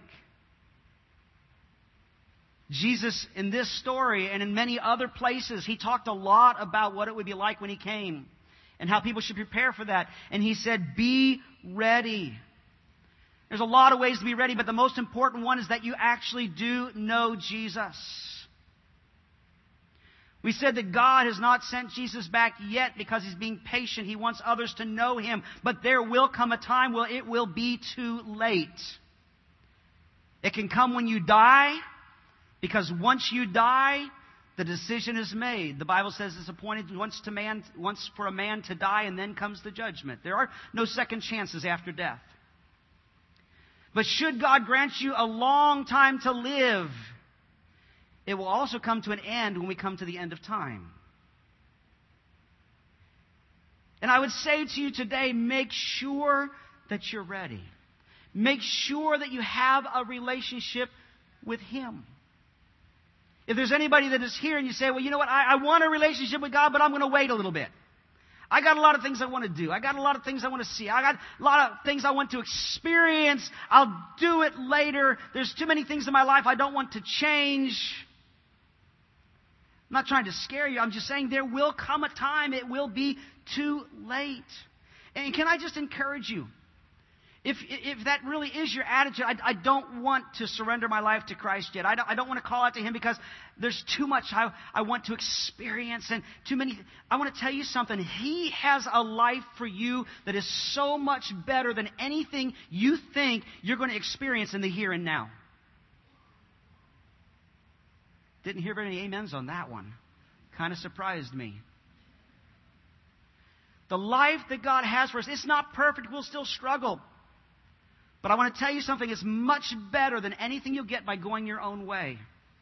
Jesus, in this story and in many other places, he talked a lot about what it would be like when he came and how people should prepare for that. And he said, be ready. There's a lot of ways to be ready, but the most important one is that you actually do know Jesus. We said that God has not sent Jesus back yet because He's being patient. He wants others to know Him. But there will come a time where it will be too late. It can come when you die, because once you die, the decision is made. The Bible says it's appointed once to man, once for a man to die, and then comes the judgment. There are no second chances after death. But should God grant you a long time to live, it will also come to an end when we come to the end of time. And I would say to you today, make sure that you're ready. Make sure that you have a relationship with Him. If there's anybody that is here and you say, well, you know what, I, I want a relationship with God, but I'm going to wait a little bit. I got a lot of things I want to do. I got a lot of things I want to see. I got a lot of things I want to experience. I'll do it later. There's too many things in my life I don't want to change. I'm not trying to scare you. I'm just saying there will come a time it will be too late. And can I just encourage you? If, if that really is your attitude, I, I don't want to surrender my life to Christ yet. I don't, I don't want to call out to Him because there's too much I, I want to experience and too many. I want to tell you something. He has a life for you that is so much better than anything you think you're going to experience in the here and now. Didn't hear very many amens on that one. Kind of surprised me. The life that God has for us, it's not perfect. We'll still struggle. But I want to tell you something, it's much better than anything you'll get by going your own way.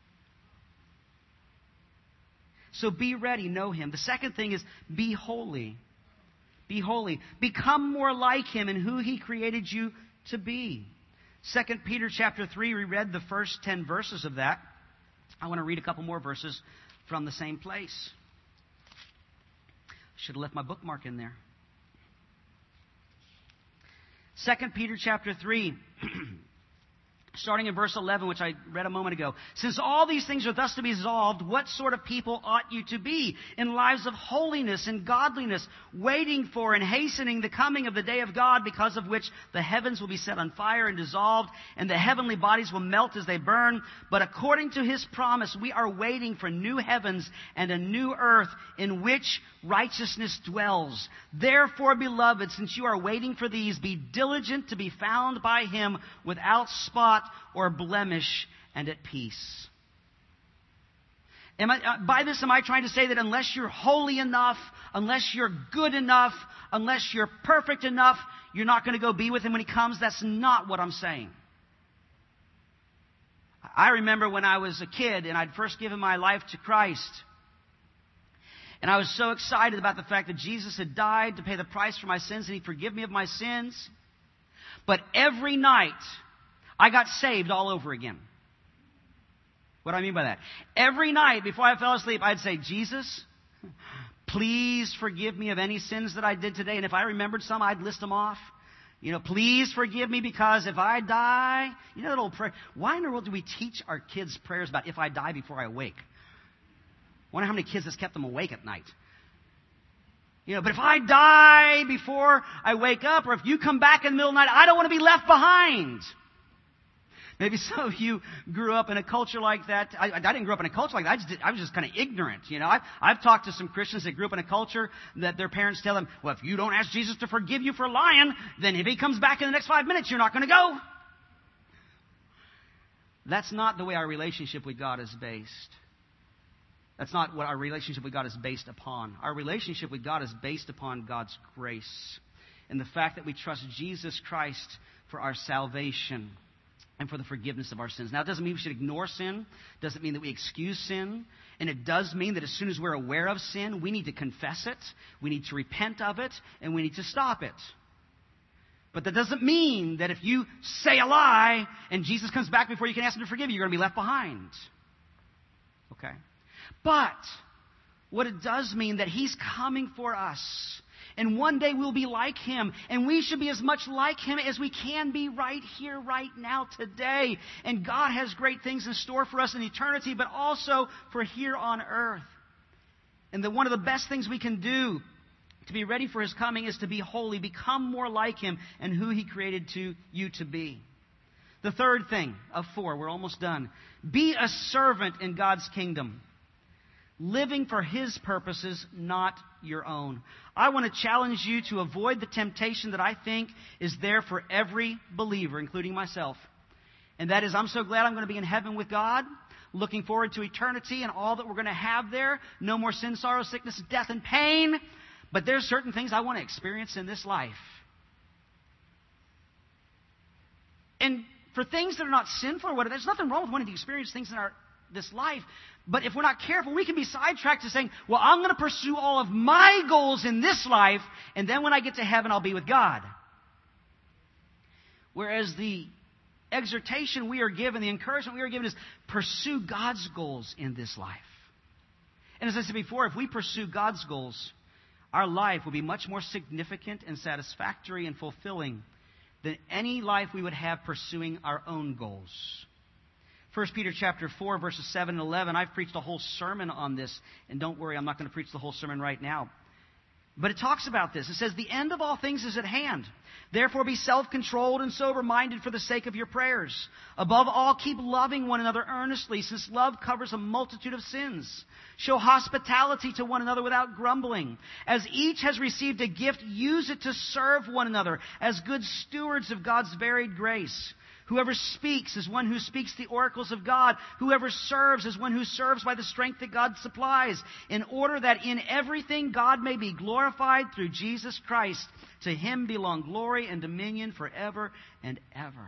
So be ready, know Him. The second thing is be holy. Be holy. Become more like Him in who He created you to be. Second Peter chapter three, we read the first ten verses of that. I want to read a couple more verses from the same place. Should have left my bookmark in there. Second Peter chapter three, starting in verse eleven, which I read a moment ago. Since all these things are thus to be resolved, what sort of people ought you to be in lives of holiness and godliness, waiting for and hastening the coming of the day of God, because of which the heavens will be set on fire and dissolved, and the heavenly bodies will melt as they burn. But according to His promise, we are waiting for new heavens and a new earth in which righteousness dwells. Therefore, beloved, since you are waiting for these, be diligent to be found by Him without spot or blemish and at peace. Am I, uh, by this, am I trying to say that unless you're holy enough, unless you're good enough, unless you're perfect enough, you're not going to go be with Him when He comes? That's not what I'm saying. I remember when I was a kid and I'd first given my life to Christ. And I was so excited about the fact that Jesus had died to pay the price for my sins and He'd forgive me of my sins. But every night, I got saved all over again. What do I mean by that? Every night before I fell asleep, I'd say, Jesus, please forgive me of any sins that I did today. And if I remembered some, I'd list them off. You know, please forgive me because if I die, you know that old prayer. Why in the world do we teach our kids prayers about if I die before I awake? I wonder how many kids has kept them awake at night. You know, but if I die before I wake up, or if you come back in the middle of the night, I don't want to be left behind. Maybe some of you grew up in a culture like that. I, I didn't grow up in a culture like that. I, just did, I was just kind of ignorant. You know, I've, I've talked to some Christians that grew up in a culture that their parents tell them, well, if you don't ask Jesus to forgive you for lying, then if He comes back in the next five minutes, you're not going to go. That's not the way our relationship with God is based. That's not what our relationship with God is based upon. Our relationship with God is based upon God's grace and the fact that we trust Jesus Christ for our salvation and for the forgiveness of our sins. Now, it doesn't mean we should ignore sin. It doesn't mean that we excuse sin. And it does mean that as soon as we're aware of sin, we need to confess it, we need to repent of it, and we need to stop it. But that doesn't mean that if you say a lie and Jesus comes back before you can ask Him to forgive you, you're going to be left behind. Okay? But what it does mean that He's coming for us. And one day we'll be like Him. And we should be as much like Him as we can be right here, right now, today. And God has great things in store for us in eternity, but also for here on earth. And that one of the best things we can do to be ready for His coming is to be holy, become more like Him and who He created to you to be. The third thing of four, we're almost done. Be a servant in God's kingdom. Living for His purposes, not your own. I want to challenge you to avoid the temptation that I think is there for every believer, including myself. And that is, I'm so glad I'm going to be in heaven with God, looking forward to eternity and all that we're going to have there. No more sin, sorrow, sickness, death, and pain. But there's certain things I want to experience in this life. And for things that are not sinful or whatever, there's nothing wrong with wanting to experience things in our this life. But if we're not careful, we can be sidetracked to saying, well, I'm going to pursue all of my goals in this life, and then when I get to heaven, I'll be with God. Whereas the exhortation we are given, the encouragement we are given is pursue God's goals in this life. And as I said before, if we pursue God's goals, our life will be much more significant and satisfactory and fulfilling than any life we would have pursuing our own goals. First Peter chapter four, verses seven and eleven. I've preached a whole sermon on this. And don't worry, I'm not going to preach the whole sermon right now. But it talks about this. It says, the end of all things is at hand. Therefore be self-controlled and sober-minded for the sake of your prayers. Above all, keep loving one another earnestly, since love covers a multitude of sins. Show hospitality to one another without grumbling. As each has received a gift, use it to serve one another as good stewards of God's varied grace. Whoever speaks is one who speaks the oracles of God. Whoever serves is one who serves by the strength that God supplies, in order that in everything God may be glorified through Jesus Christ. To Him belong glory and dominion forever and ever.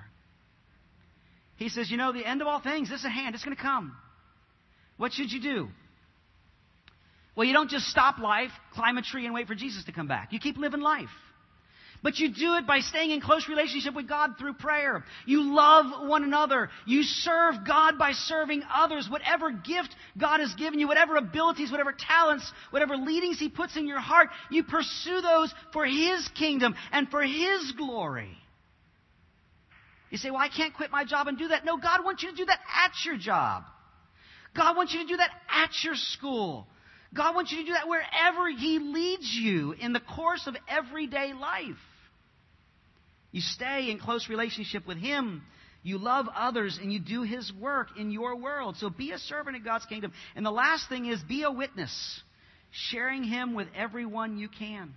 He says, you know, the end of all things is at hand. It's going to come. What should you do? Well, you don't just stop life, climb a tree, and wait for Jesus to come back. You keep living life. But you do it by staying in close relationship with God through prayer. You love one another. You serve God by serving others. Whatever gift God has given you, whatever abilities, whatever talents, whatever leadings He puts in your heart, you pursue those for His kingdom and for His glory. You say, well, I can't quit my job and do that. No, God wants you to do that at your job. God wants you to do that at your school. God wants you to do that wherever He leads you in the course of everyday life. You stay in close relationship with Him. You love others and you do His work in your world. So be a servant in God's kingdom. And the last thing is be a witness, sharing Him with everyone you can.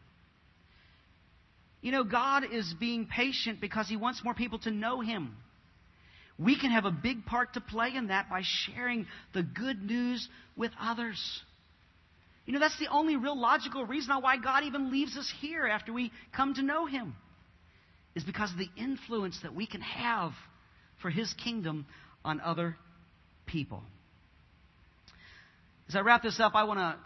You know, God is being patient because He wants more people to know Him. We can have a big part to play in that by sharing the good news with others. You know, that's the only real logical reason why God even leaves us here after we come to know Him, is because of the influence that we can have for His kingdom on other people. As I wrap this up, I want to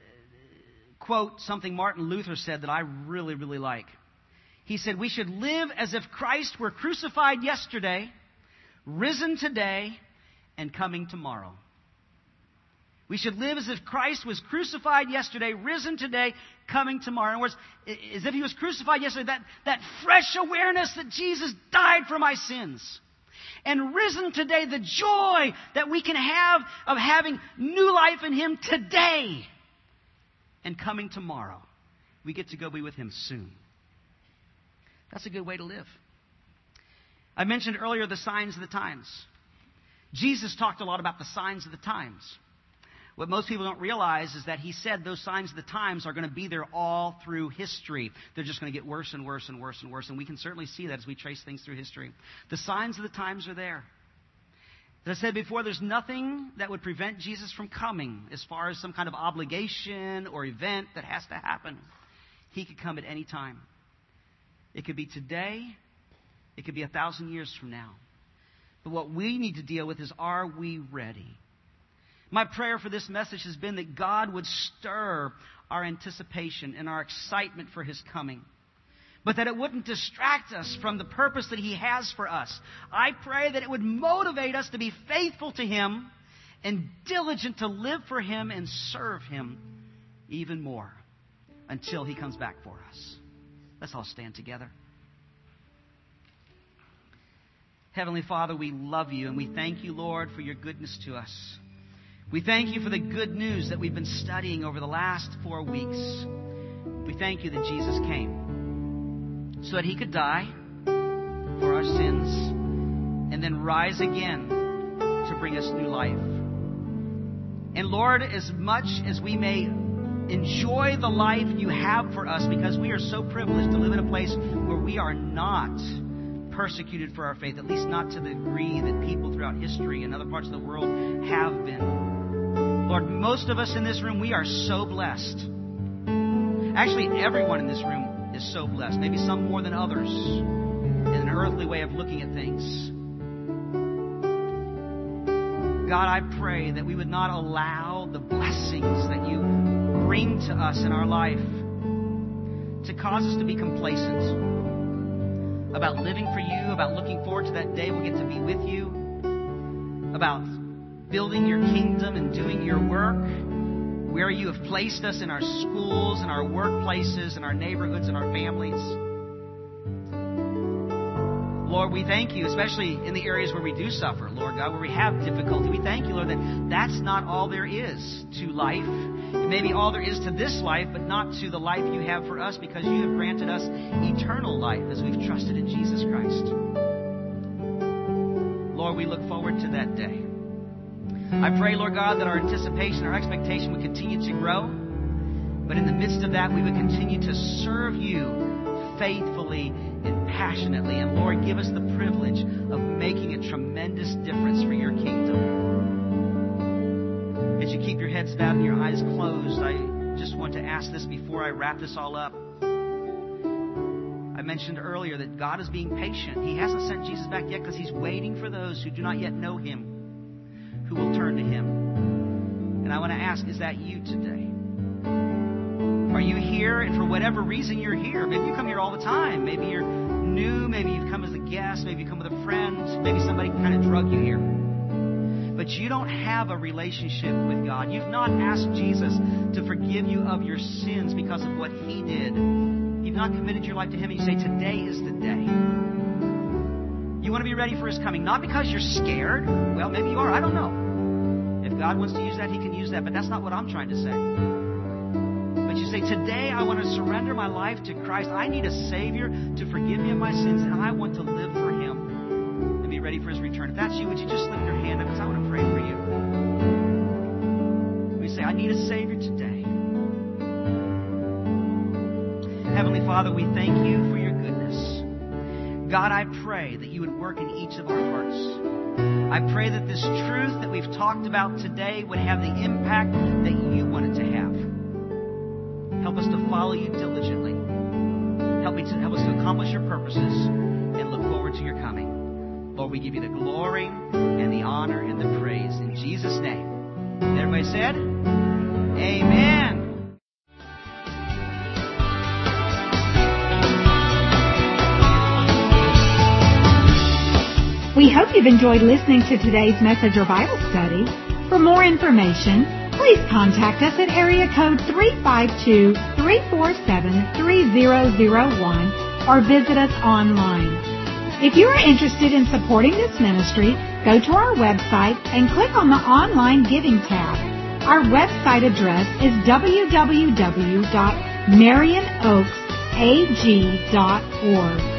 quote something Martin Luther said that I really, really like. He said, we should live as if Christ were crucified yesterday, risen today, and coming tomorrow. We should live as if Christ was crucified yesterday, risen today, coming tomorrow. In other words, as if He was crucified yesterday, that, that fresh awareness that Jesus died for my sins. And risen today, the joy that we can have of having new life in Him today. And coming tomorrow, we get to go be with Him soon. That's a good way to live. I mentioned earlier the signs of the times. Jesus talked a lot about the signs of the times. What most people don't realize is that He said those signs of the times are going to be there all through history. They're just going to get worse and worse and worse and worse. And we can certainly see that as we trace things through history. The signs of the times are there. As I said before, there's nothing that would prevent Jesus from coming as far as some kind of obligation or event that has to happen. He could come at any time. It could be today. It could be a thousand years from now. But what we need to deal with is, are we ready? My prayer for this message has been that God would stir our anticipation and our excitement for His coming, but that it wouldn't distract us from the purpose that He has for us. I pray that it would motivate us to be faithful to Him and diligent to live for Him and serve Him even more until He comes back for us. Let's all stand together. Heavenly Father, we love You and we thank You, Lord, for Your goodness to us. We thank You for the good news that we've been studying over the last four weeks. We thank You that Jesus came so that He could die for our sins and then rise again to bring us new life. And Lord, as much as we may enjoy the life You have for us, because we are so privileged to live in a place where we are not persecuted for our faith, at least not to the degree that people throughout history and other parts of the world have been. Lord, most of us in this room, we are so blessed. Actually, everyone in this room is so blessed. Maybe some more than others in an earthly way of looking at things. God, I pray that we would not allow the blessings that You bring to us in our life to cause us to be complacent about living for You, about looking forward to that day we'll get to be with You, about building Your kingdom and doing Your work, where You have placed us in our schools, in our workplaces, in our neighborhoods, in our families. Lord, we thank You, especially in the areas where we do suffer, Lord God, where we have difficulty. We thank You, Lord, that that's not all there is to life. It may be all there is to this life, but not to the life You have for us, because You have granted us eternal life as we've trusted in Jesus Christ. Lord, we look forward to that day. I pray, Lord God, that our anticipation, our expectation would continue to grow. But in the midst of that, we would continue to serve You faithfully and passionately. And Lord, give us the privilege of making a tremendous difference for Your kingdom. As you keep your heads bowed and your eyes closed, I just want to ask this before I wrap this all up. I mentioned earlier that God is being patient. He hasn't sent Jesus back yet because He's waiting for those who do not yet know Him, who will turn to Him. And I want to ask, is that you today? Are you here and for whatever reason you're here? Maybe you come here all the time. Maybe you're new. Maybe you've come as a guest. Maybe you come with a friend. Maybe somebody kind of drug you here. But you don't have a relationship with God. You've not asked Jesus to forgive you of your sins because of what He did. You've not committed your life to Him, and you say, today is the day. You want to be ready for His coming, not because you're scared. Well, maybe you are. I don't know. If God wants to use that, He can use that. But that's not what I'm trying to say. But you say, today I want to surrender my life to Christ. I need a Savior to forgive me of my sins, and I want to live for Him and be ready for His return. If that's you, would you just lift your hand up, because I want to pray for you. We say, I need a Savior today. Heavenly Father, we thank You for Your goodness. God, I pray that You would work in each of our hearts. I pray that this truth that we've talked about today would have the impact that You want it to have. Help us to follow You diligently. Help me to help us to accomplish Your purposes and look forward to Your coming. Lord, we give You the glory and the honor and the praise in Jesus' name. And everybody said, Amen. We hope you've enjoyed listening to today's message or Bible study. For more information, please contact us at area code three five two, three four seven, three zero zero one or visit us online. If you are interested in supporting this ministry, go to our website and click on the Online Giving tab. Our website address is w w w dot marion oaks a g dot org.